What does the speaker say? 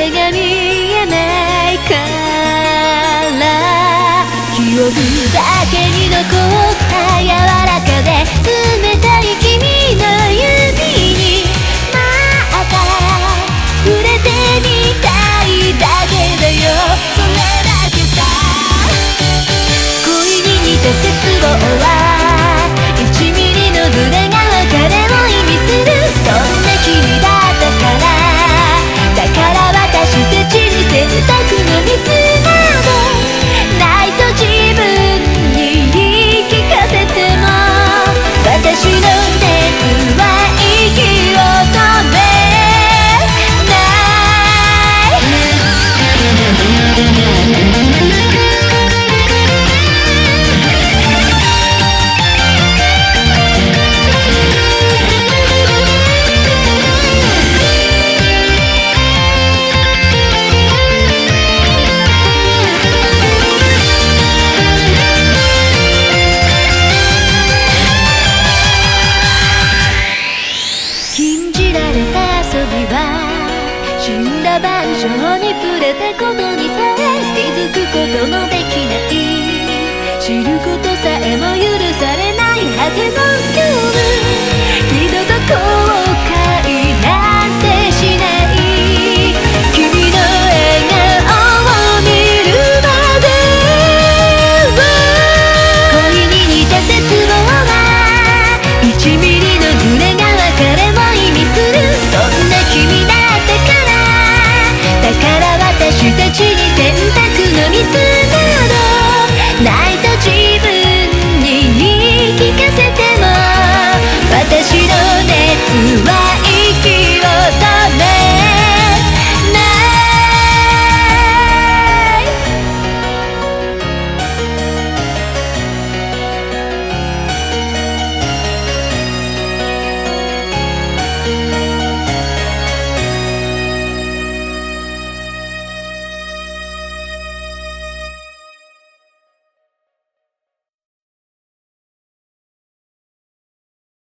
手が見えないから記憶だけに残った柔らかで冷たい君の指にまた触れてみたいだけだよ。それだけさ。恋に似た絶望は1ミリのズレが別れを意味する。そんな君だったからだから私たちに選択のミスなどないと自分に言い聞かせても私の熱は息を止め死んだ万象に触れたことにさえ気づくことのできない、知ることさえも許されない果ての夜、二度と後悔なんてしない、君の笑顔を見るまでは。恋に似た絶望は1ミリのズレが別れを意味する。そんな君だだから私たちに選択のミスなどないと自分に言い聞かせても私の熱は